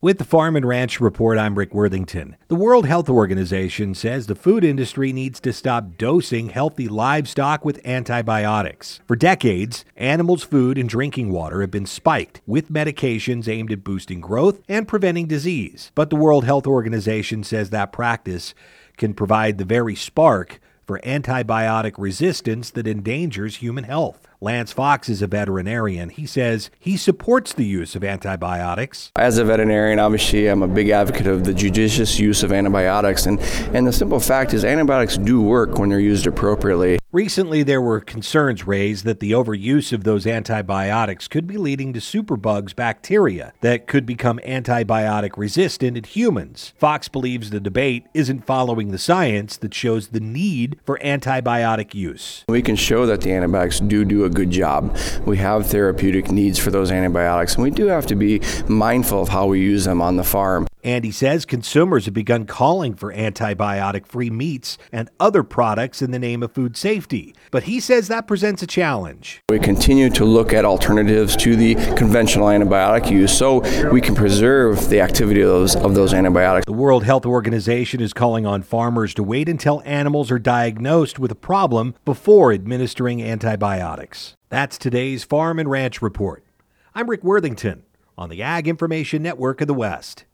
With the Farm and Ranch Report, I'm Rick Worthington. The World Health Organization says the food industry needs to stop dosing healthy livestock with antibiotics. For decades, animals' food and drinking water have been spiked with medications aimed at boosting growth and preventing disease. But the World Health Organization says that practice can provide the very spark for antibiotic resistance that endangers human health. Lance Fox is a veterinarian. He says he supports the use of antibiotics. As a veterinarian, obviously, I'm a big advocate of the judicious use of antibiotics. And the simple fact is antibiotics do work when they're used appropriately. Recently, there were concerns raised that the overuse of those antibiotics could be leading to superbugs bacteria that could become antibiotic resistant in humans. Fox believes the debate isn't following the science that shows the need for antibiotic use. We can show that the antibiotics do a good job. We have therapeutic needs for those antibiotics, and we do have to be mindful of how we use them on the farm. And he says consumers have begun calling for antibiotic-free meats and other products in the name of food safety. But he says that presents a challenge. We continue to look at alternatives to the conventional antibiotic use so we can preserve the activity of those antibiotics. The World Health Organization is calling on farmers to wait until animals are diagnosed with a problem before administering antibiotics. That's today's Farm and Ranch Report. I'm Rick Worthington on the Ag Information Network of the West.